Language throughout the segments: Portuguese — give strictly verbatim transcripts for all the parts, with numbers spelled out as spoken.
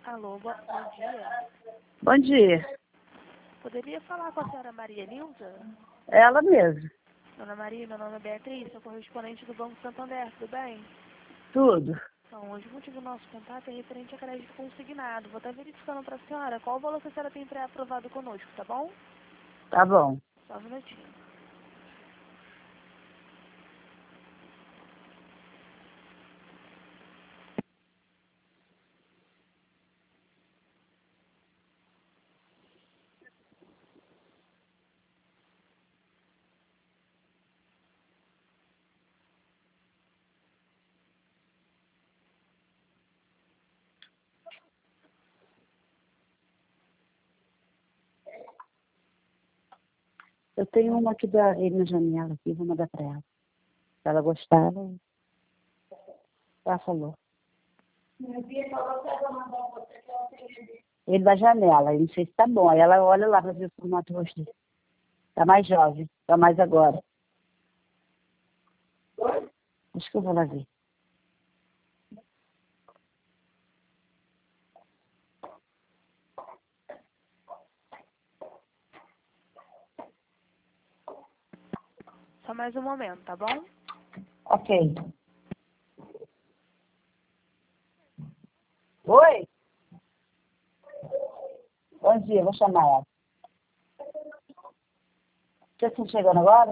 Alô, bo- bom dia. Bom dia. Poderia falar com a senhora Maria Nilza? Ela mesma. Dona Maria, meu nome é Beatriz, sou correspondente do Banco Santander, tudo bem? Tudo. Então, hoje o motivo do nosso contato é referente a crédito consignado. Vou estar verificando para a senhora qual o valor que a senhora tem pré-aprovado conosco, tá bom? Tá bom. Só um minutinho. Eu tenho uma aqui da, aí na janela aqui, vou mandar pra ela. Se ela gostar, ela, ela falou. Ele da janela, eu não sei se tá bom. Aí ela olha lá pra ver o formato do rosto dele. Tá mais jovem, tá mais agora. Acho que eu vou lá ver. Só mais um momento, tá bom? Ok. Oi? Bom dia, vou chamar ela. Você está chegando agora?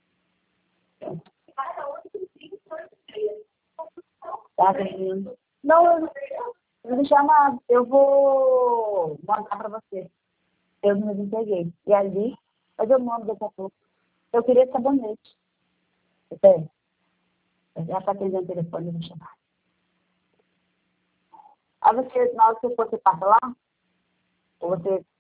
Tá, menino. Não, eu eu vou chamar. Eu vou mandar pra você. Eu não me entreguei. E ali, mas eu mando daqui a pouco. Eu queria sabonete. Você tem? Eu já está atendendo o telefone, eu vou chamar. Aí você, na hora que você for, você passa lá? Ou você